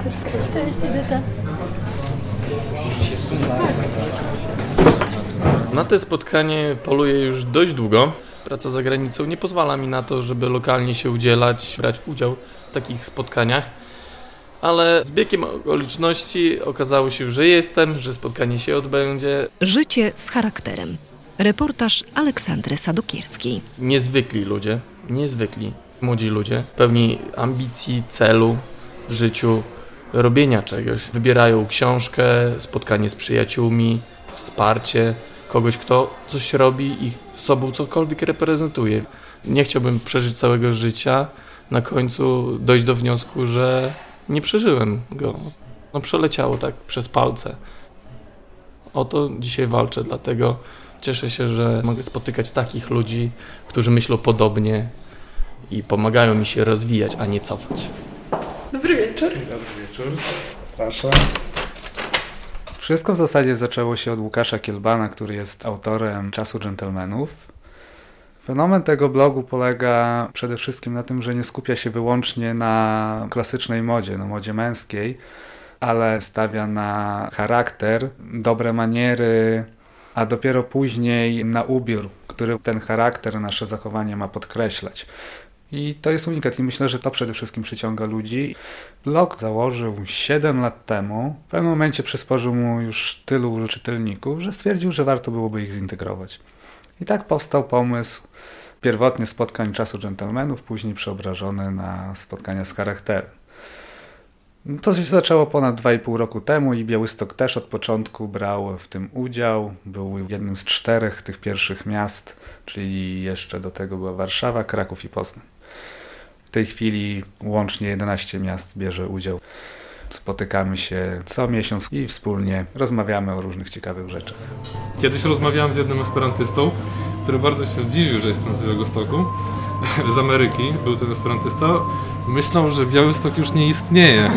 Cześć, Edyta. Na te spotkanie poluję już dość długo. Praca za granicą nie pozwala mi na to, żeby lokalnie się udzielać, brać udział w takich spotkaniach. Ale z biegiem okoliczności okazało się, że jestem, że spotkanie się odbędzie. Życie z charakterem. Reportaż Aleksandry Sadokierskiej. Niezwykli ludzie, młodzi ludzie, pełni ambicji, celu w życiu, robienia czegoś. Wybierają książkę, spotkanie z przyjaciółmi, wsparcie kogoś, kto coś robi i sobą cokolwiek reprezentuje. Nie chciałbym przeżyć całego życia, na końcu dojść do wniosku, że nie przeżyłem go. Przeleciało tak przez palce. O to dzisiaj walczę, dlatego cieszę się, że mogę spotykać takich ludzi, którzy myślą podobnie i pomagają mi się rozwijać, a nie cofać. Dobry wieczór. Dobry wieczór. Zapraszam. Wszystko w zasadzie zaczęło się od Łukasza Kielbana, który jest autorem Czasu Dżentelmenów. Fenomen tego blogu polega przede wszystkim na tym, że nie skupia się wyłącznie na klasycznej modzie, modzie męskiej, ale stawia na charakter, dobre maniery, a dopiero później na ubiór, który ten charakter, nasze zachowanie ma podkreślać. I to jest unikat i myślę, że to przede wszystkim przyciąga ludzi. Blog założył 7 lat temu. W pewnym momencie przysporzył mu już tylu czytelników, że stwierdził, że warto byłoby ich zintegrować. I tak powstał pomysł pierwotnie spotkań Czasu Dżentelmenów, później przeobrażony na spotkania z charakterem. To się zaczęło ponad 2,5 roku temu i Białystok też od początku brał w tym udział. Był jednym z 4 tych pierwszych miast, czyli jeszcze do tego była Warszawa, Kraków i Poznań. W tej chwili łącznie 11 miast bierze udział. Spotykamy się co miesiąc i wspólnie rozmawiamy o różnych ciekawych rzeczach. Kiedyś rozmawiałem z jednym esperantystą, który bardzo się zdziwił, że jestem z Białegostoku, z Ameryki, był ten esperantysta. Myślał, że Białystok już nie istnieje,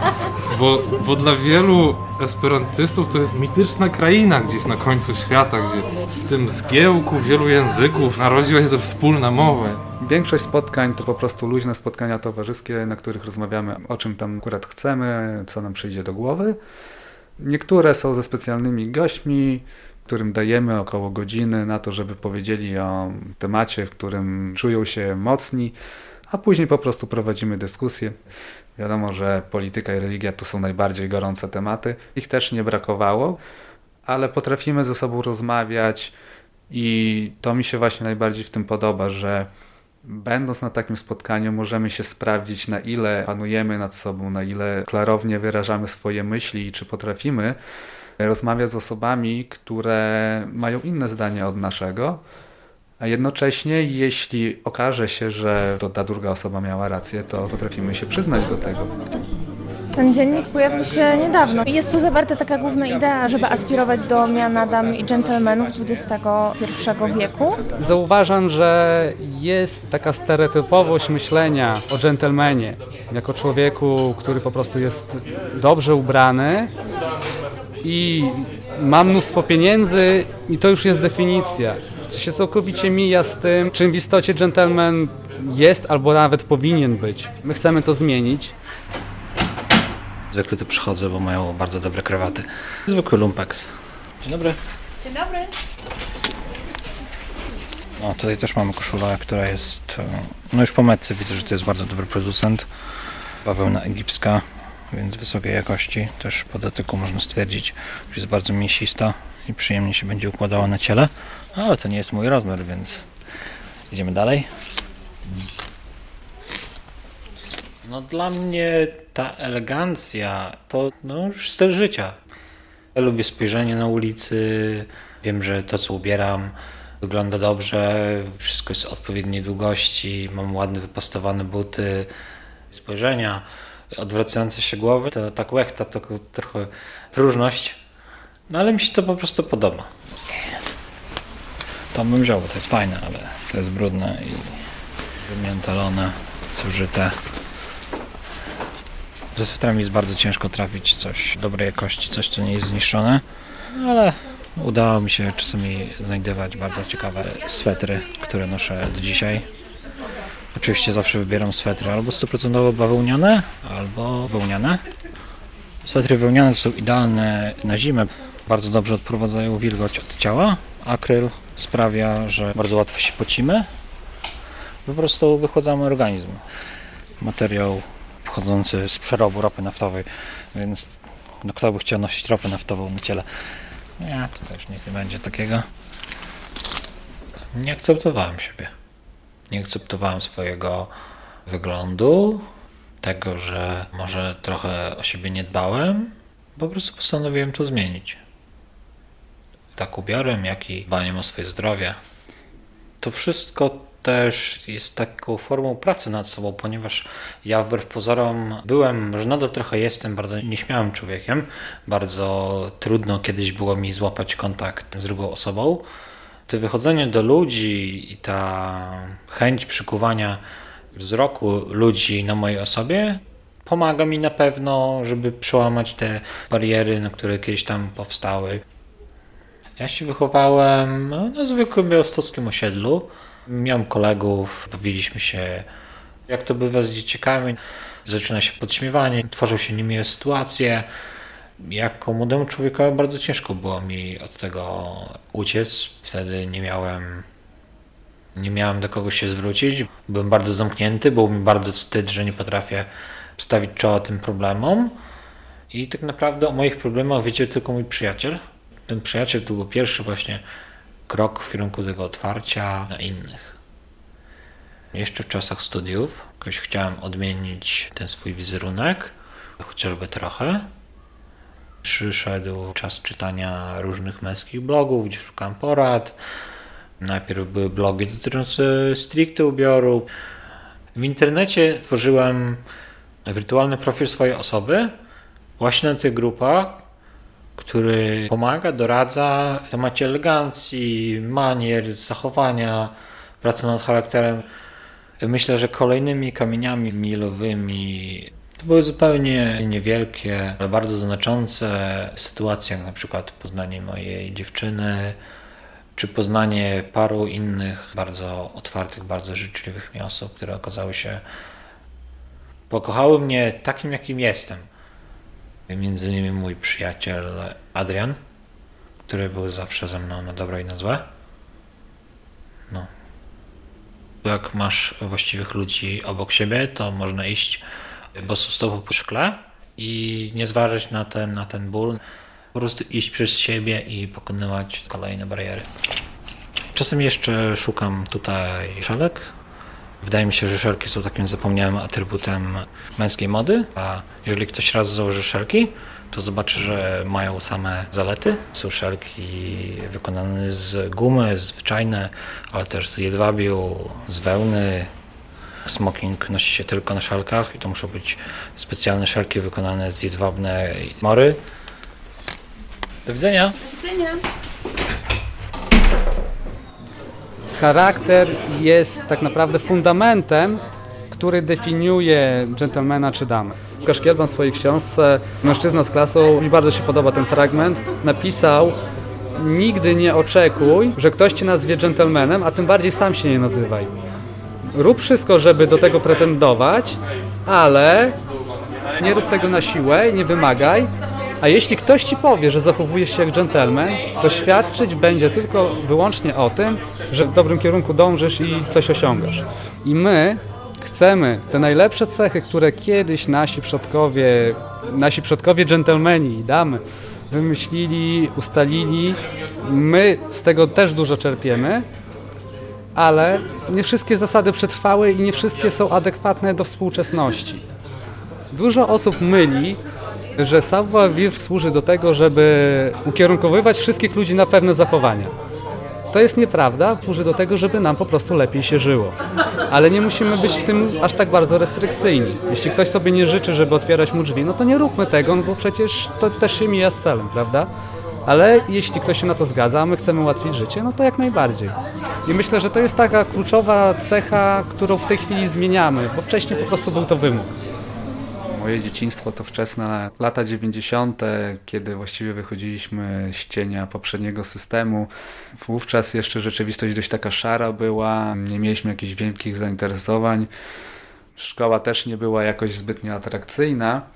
bo dla wielu esperantystów to jest mityczna kraina gdzieś na końcu świata, gdzie w tym zgiełku wielu języków narodziła się to wspólna mowa. Większość spotkań to po prostu luźne spotkania towarzyskie, na których rozmawiamy o czym tam akurat chcemy, co nam przyjdzie do głowy. Niektóre są ze specjalnymi gośćmi, którym dajemy około godziny na to, żeby powiedzieli o temacie, w którym czują się mocni, a później po prostu prowadzimy dyskusję. Wiadomo, że polityka i religia to są najbardziej gorące tematy. Ich też nie brakowało, ale potrafimy ze sobą rozmawiać i to mi się właśnie najbardziej w tym podoba, że będąc na takim spotkaniu możemy się sprawdzić, na ile panujemy nad sobą, na ile klarownie wyrażamy swoje myśli i czy potrafimy rozmawiać z osobami, które mają inne zdanie od naszego, a jednocześnie jeśli okaże się, że to ta druga osoba miała rację, to potrafimy się przyznać do tego. Ten dziennik pojawił się niedawno. Jest tu zawarta taka główna idea, żeby aspirować do miana dam i dżentelmenów XXI wieku. Zauważam, że jest taka stereotypowość myślenia o dżentelmenie jako człowieku, który po prostu jest dobrze ubrany i ma mnóstwo pieniędzy i to już jest definicja. Co się całkowicie mija z tym, czym w istocie dżentelmen jest albo nawet powinien być. My chcemy to zmienić. Zwykle tu przychodzę, bo mają bardzo dobre krawaty. Zwykły lumpeks. Dzień dobry. Dzień dobry. No, tutaj też mamy koszulę, która jest już po metce. Widzę, że to jest bardzo dobry producent. Bawełna egipska, więc wysokiej jakości. Też po dotyku można stwierdzić, że jest bardzo mięsista i przyjemnie się będzie układała na ciele. Ale to nie jest mój rozmiar, więc idziemy dalej. No dla mnie ta elegancja to już styl życia. Ja lubię spojrzenie na ulicy, wiem, że to co ubieram wygląda dobrze, wszystko jest odpowiedniej długości, mam ładne wypastowane buty, spojrzenia, odwracające się głowy, to tak łechta, to trochę próżność, no ale mi się to po prostu podoba. To bym wziął, bo to jest fajne, ale to jest brudne i wymiętolone, zużyte. Ze swetrami jest bardzo ciężko trafić coś dobrej jakości, coś co nie jest zniszczone, ale udało mi się czasami znajdywać bardzo ciekawe swetry, które noszę do dzisiaj. Oczywiście zawsze wybieram swetry albo 100% bawełniane, albo wełniane. Swetry wełniane są idealne na zimę. Bardzo dobrze odprowadzają wilgoć od ciała. Akryl sprawia, że bardzo łatwo się pocimy. Po prostu wychładzamy organizm. Materiał pochodzący z przerobu ropy naftowej, więc kto by chciał nosić ropę naftową na ciele? Nie, to też nic nie będzie takiego. Nie akceptowałem siebie. Nie akceptowałem swojego wyglądu, tego, że może trochę o siebie nie dbałem. Po prostu postanowiłem to zmienić. Tak ubiorem, jak i dbaniem o swoje zdrowie. To wszystko też jest taką formą pracy nad sobą, ponieważ ja wbrew pozorom byłem, może nadal trochę jestem bardzo nieśmiałym człowiekiem. Bardzo trudno kiedyś było mi złapać kontakt z drugą osobą. To wychodzenie do ludzi i ta chęć przykuwania wzroku ludzi na mojej osobie pomaga mi na pewno, żeby przełamać te bariery, które kiedyś tam powstały. Ja się wychowałem na zwykłym białostockim osiedlu. Miałem kolegów, bawiliśmy się, jak to bywa z dzieciakami. Zaczyna się podśmiewanie, tworzą się niemiłe sytuacje. Jako młodemu człowiekowi bardzo ciężko było mi od tego uciec. Wtedy nie miałem do kogo się zwrócić. Byłem bardzo zamknięty, było mi bardzo wstyd, że nie potrafię stawić czoła tym problemom. I tak naprawdę o moich problemach wiedział tylko mój przyjaciel. Ten przyjaciel to był pierwszy właśnie krok w kierunku tego otwarcia na innych. Jeszcze w czasach studiów jakoś chciałem odmienić ten swój wizerunek, chociażby trochę. Przyszedł czas czytania różnych męskich blogów, gdzie szukałem porad. Najpierw były blogi dotyczące stricte ubioru. W internecie tworzyłem wirtualny profil swojej osoby właśnie na tych grupach, który pomaga, doradza w temacie elegancji, manier, zachowania, pracy nad charakterem. Myślę, że kolejnymi kamieniami milowymi to były zupełnie niewielkie, ale bardzo znaczące sytuacje, jak na przykład poznanie mojej dziewczyny, czy poznanie paru innych bardzo otwartych, bardzo życzliwych mi osób, które okazały się, pokochały mnie takim, jakim jestem. Między innymi mój przyjaciel Adrian, który był zawsze ze mną na dobre i na złe. No. Jak masz właściwych ludzi obok siebie, to można iść bosą stopą po szkle i nie zważać na ten ból. Po prostu iść przez siebie i pokonywać kolejne bariery. Czasem jeszcze szukam tutaj szelek. Wydaje mi się, że szelki są takim zapomniałym atrybutem męskiej mody, a jeżeli ktoś raz założy szelki, to zobaczy, że mają same zalety. Są szelki wykonane z gumy, zwyczajne, ale też z jedwabiu, z wełny. Smoking nosi się tylko na szelkach i to muszą być specjalne szelki wykonane z jedwabnej mory. Do widzenia! Do widzenia! Charakter jest tak naprawdę fundamentem, który definiuje dżentelmena czy damę. Łukasz Kielban w swojej książce Mężczyzna z klasą, mi bardzo się podoba ten fragment, napisał: nigdy nie oczekuj, że ktoś cię nazwie dżentelmenem, a tym bardziej sam się nie nazywaj. Rób wszystko, żeby do tego pretendować, ale nie rób tego na siłę, nie wymagaj. A jeśli ktoś ci powie, że zachowujesz się jak dżentelmen, to świadczyć będzie tylko wyłącznie o tym, że w dobrym kierunku dążysz i coś osiągasz. I my chcemy te najlepsze cechy, które kiedyś nasi przodkowie dżentelmeni i damy wymyślili, ustalili. My z tego też dużo czerpiemy, ale nie wszystkie zasady przetrwały i nie wszystkie są adekwatne do współczesności. Dużo osób myli, że savoir-vivre służy do tego, żeby ukierunkowywać wszystkich ludzi na pewne zachowania. To jest nieprawda, służy do tego, żeby nam po prostu lepiej się żyło. Ale nie musimy być w tym aż tak bardzo restrykcyjni. Jeśli ktoś sobie nie życzy, żeby otwierać mu drzwi, no to nie róbmy tego, no bo przecież to też się mija z celem, prawda? Ale jeśli ktoś się na to zgadza, a my chcemy ułatwić życie, no to jak najbardziej. I myślę, że to jest taka kluczowa cecha, którą w tej chwili zmieniamy, bo wcześniej po prostu był to wymóg. Moje dzieciństwo to wczesne lata 90., kiedy właściwie wychodziliśmy z cienia poprzedniego systemu. Wówczas jeszcze rzeczywistość dość taka szara była, nie mieliśmy jakichś wielkich zainteresowań. Szkoła też nie była jakoś zbytnio atrakcyjna.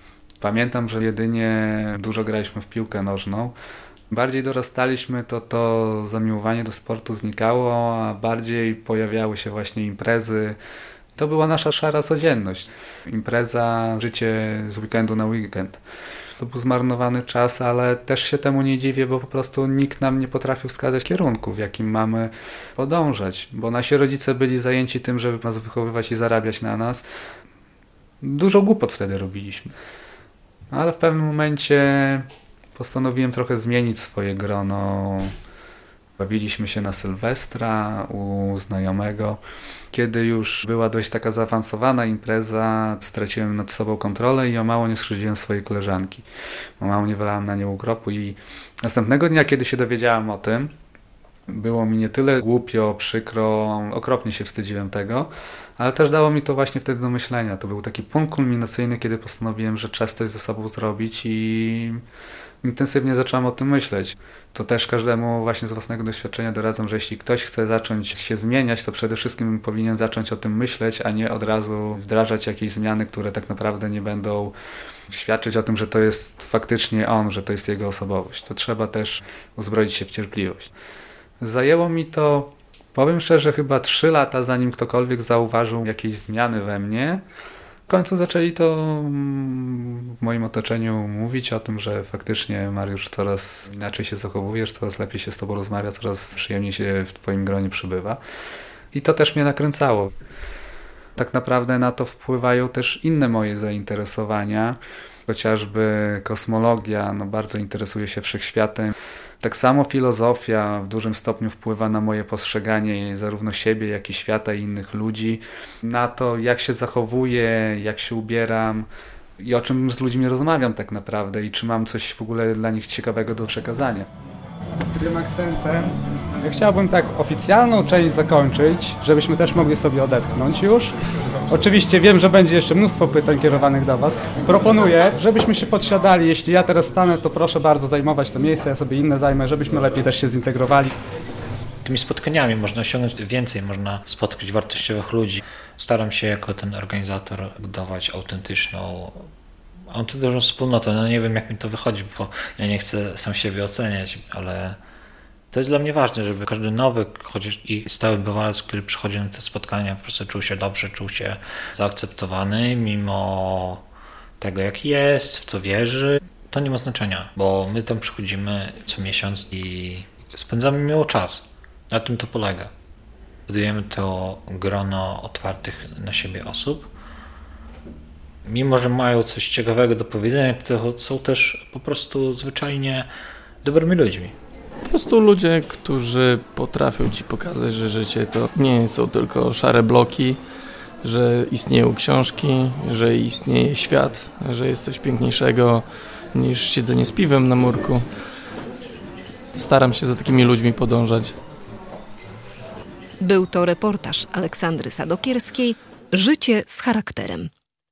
Pamiętam, że jedynie dużo graliśmy w piłkę nożną. Bardziej dorastaliśmy, to zamiłowanie do sportu znikało, a bardziej pojawiały się właśnie imprezy. To była nasza szara codzienność. Impreza, życie z weekendu na weekend. To był zmarnowany czas, ale też się temu nie dziwię, bo po prostu nikt nam nie potrafił wskazać kierunku, w jakim mamy podążać. Bo nasi rodzice byli zajęci tym, żeby nas wychowywać i zarabiać na nas. Dużo głupot wtedy robiliśmy. Ale w pewnym momencie postanowiłem trochę zmienić swoje grono. Bawiliśmy się na Sylwestra u znajomego. Kiedy już była dość taka zaawansowana impreza, straciłem nad sobą kontrolę i o mało nie skrzywdziłem swojej koleżanki. O mało nie wylałem na nią ukropu i następnego dnia, kiedy się dowiedziałem o tym, było mi nie tyle głupio, przykro, okropnie się wstydziłem tego, ale też dało mi to właśnie wtedy do myślenia. To był taki punkt kulminacyjny, kiedy postanowiłem, że czas coś ze sobą zrobić i intensywnie zacząłem o tym myśleć. To też każdemu właśnie z własnego doświadczenia doradzam, że jeśli ktoś chce zacząć się zmieniać, to przede wszystkim powinien zacząć o tym myśleć, a nie od razu wdrażać jakieś zmiany, które tak naprawdę nie będą świadczyć o tym, że to jest faktycznie on, że to jest jego osobowość. To trzeba też uzbroić się w cierpliwość. Zajęło mi to, powiem szczerze, chyba 3 lata, zanim ktokolwiek zauważył jakieś zmiany we mnie. W końcu zaczęli to w moim otoczeniu mówić o tym, że faktycznie, Mariusz, coraz inaczej się zachowujesz, coraz lepiej się z tobą rozmawia, coraz przyjemniej się w twoim gronie przybywa. I to też mnie nakręcało. Tak naprawdę na to wpływają też inne moje zainteresowania, chociażby kosmologia, bardzo interesuję się wszechświatem. Tak samo filozofia w dużym stopniu wpływa na moje postrzeganie zarówno siebie, jak i świata i innych ludzi, na to, jak się zachowuję, jak się ubieram i o czym z ludźmi rozmawiam tak naprawdę i czy mam coś w ogóle dla nich ciekawego do przekazania. Tym akcentem ja chciałbym tak oficjalną część zakończyć, żebyśmy też mogli sobie odetchnąć już. Oczywiście wiem, że będzie jeszcze mnóstwo pytań kierowanych do Was. Proponuję, żebyśmy się podsiadali. Jeśli ja teraz stanę, to proszę bardzo zajmować to miejsce, ja sobie inne zajmę, żebyśmy lepiej też się zintegrowali. Tymi spotkaniami można osiągnąć więcej, można spotkać wartościowych ludzi. Staram się jako ten organizator budować autentyczną wspólnotę. Nie wiem, jak mi to wychodzi, bo ja nie chcę sam siebie oceniać, ale to jest dla mnie ważne, żeby każdy nowy, chociaż i stały bywalec, który przychodzi na te spotkania, po prostu czuł się dobrze, czuł się zaakceptowany, mimo tego, jaki jest, w co wierzy. To nie ma znaczenia, bo my tam przychodzimy co miesiąc i spędzamy miło czas. Na tym to polega. Budujemy to grono otwartych na siebie osób. Mimo że mają coś ciekawego do powiedzenia, to są też po prostu zwyczajnie dobrymi ludźmi. Po prostu ludzie, którzy potrafią ci pokazać, że życie to nie są tylko szare bloki, że istnieją książki, że istnieje świat, że jest coś piękniejszego niż siedzenie z piwem na murku. Staram się za takimi ludźmi podążać. Był to reportaż Aleksandry Sadokierskiej „Życie z charakterem”.